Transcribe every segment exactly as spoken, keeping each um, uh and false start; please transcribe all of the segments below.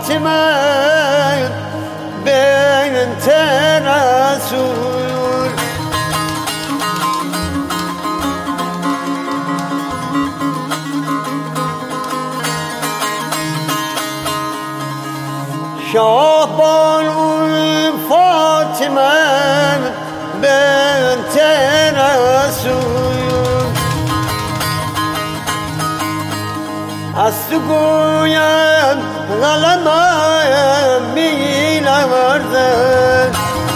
فاطمه بنت رسول شاه بانو فاطمه بنت رسول از تو گویم قلمم می نوردن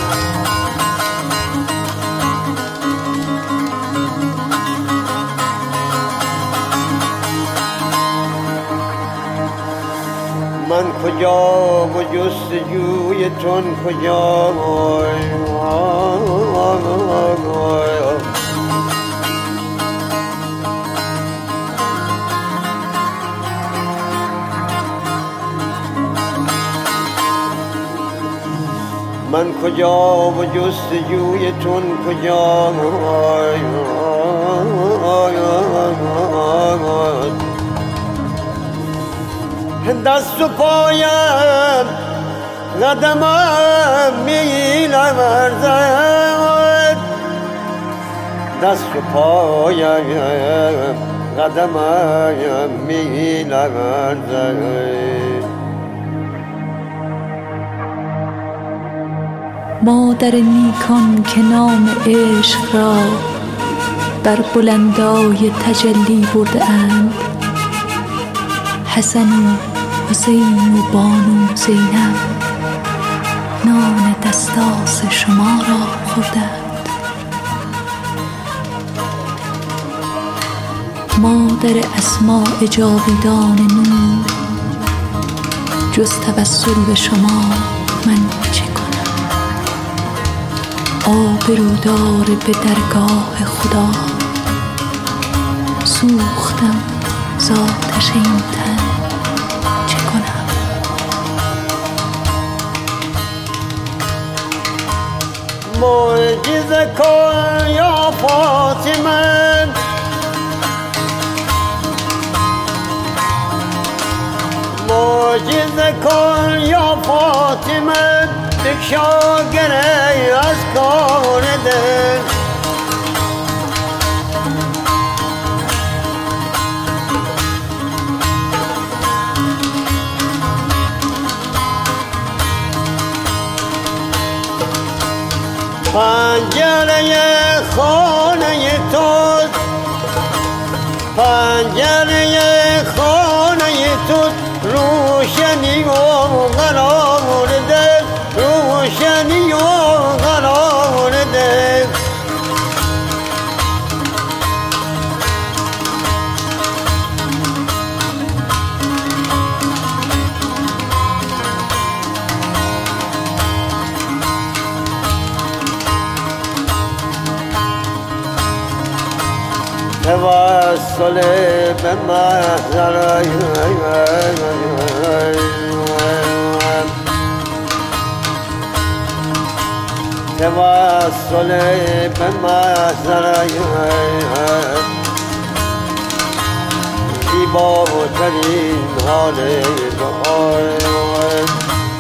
من کجا و جستجوی تن کجا من کجا و جستجوی تن کجا دست و پایم قدمم می نوردد دست و پایم قدمم می نوردد مادر نیکان که نام عشق را بر بلندای تجلی برده اند، حسن و حسین و بانو زینب نان دستاس شما را خوردند. مادر اسماء جاویدان نور، جز توسل به شما من چه کنم؟ آبرودار به درگاه خدا، سوختم ذاتش این تن چه کنم؟ معجزه کن یا فاطمه، معجزه کن یا فاطمه، بکشا گره از کار دل. پنجره خانه تو، پنجره خانه تو روشنی و قرار ده، روشنی و قرار ده. توسل به محضر توسل به محضر زیباترین حال دعای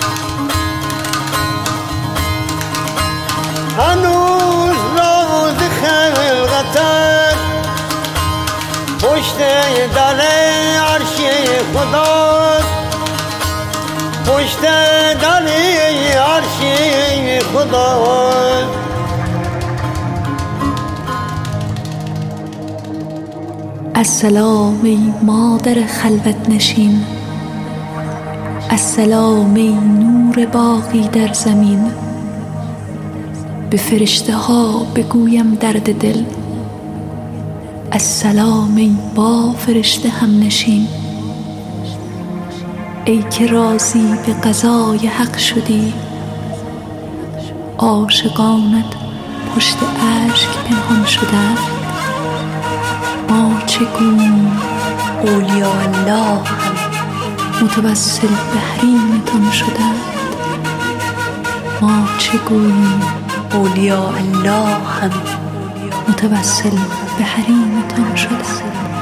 هنوز راز خلقتت پشت در عرش خدا، پشت در عرش خدا. السلام ای مادر خلوت نشین، السلام ای نور باقی در زمین. به فرشته ها بگویم درد دل، السلام ای با فرشته هم نشین. ای که راضی به قضای حق شدی، عاشقانت پشت اشک پنهان شدند. ما چه گوییم اولیاء الله هم متوسل به حریمتان شدند. ما چه گوییم اولیاء الله هم متوسل به حریمتان شدند.